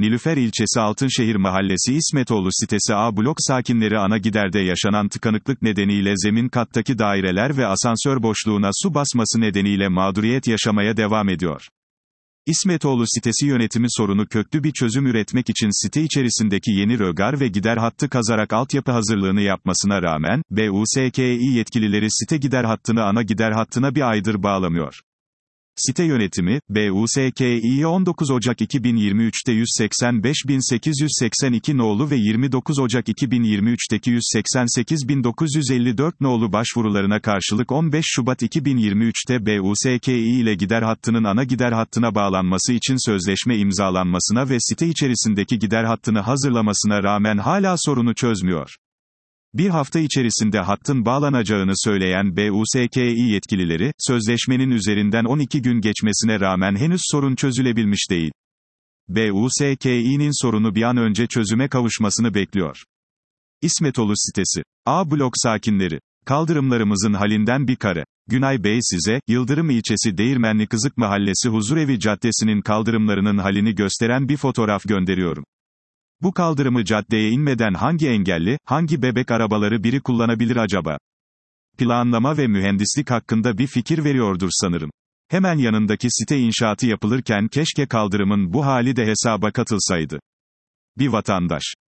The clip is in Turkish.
Nilüfer ilçesi Altınşehir Mahallesi İsmetoğlu sitesi A blok sakinleri ana giderde yaşanan tıkanıklık nedeniyle zemin kattaki daireler ve asansör boşluğuna su basması nedeniyle mağduriyet yaşamaya devam ediyor. İsmetoğlu sitesi yönetimi sorunu köklü bir çözüm üretmek için site içerisindeki yeni rögar ve gider hattı kazarak altyapı hazırlığını yapmasına rağmen, BUSKİ yetkilileri site gider hattını ana gider hattına bir aydır bağlamıyor. Site yönetimi, BUSKİ'yi 19 Ocak 2023'te 185.882 nolu ve 29 Ocak 2023'teki 188.954 nolu başvurularına karşılık 15 Şubat 2023'te BUSKİ ile gider hattının ana gider hattına bağlanması için sözleşme imzalanmasına ve site içerisindeki gider hattını hazırlamasına rağmen hala sorunu çözmüyor. Bir hafta içerisinde hattın bağlanacağını söyleyen BUSKİ yetkilileri, sözleşmenin üzerinden 12 gün geçmesine rağmen henüz sorun çözülebilmiş değil. BUSKİ'nin sorunu bir an önce çözüme kavuşmasını bekliyor. İsmetoğlu sitesi. A blok sakinleri. Kaldırımlarımızın halinden bir kare. Günay Bey size, Yıldırım ilçesi Değirmenlikızık Mahallesi Huzurevi Caddesi'nin kaldırımlarının halini gösteren bir fotoğraf gönderiyorum. Bu kaldırımı caddeye inmeden hangi engelli, hangi bebek arabaları biri kullanabilir acaba? Planlama ve mühendislik hakkında bir fikir veriyordur sanırım. Hemen yanındaki site inşaatı yapılırken keşke kaldırımın bu hali de hesaba katılsaydı. Bir vatandaş.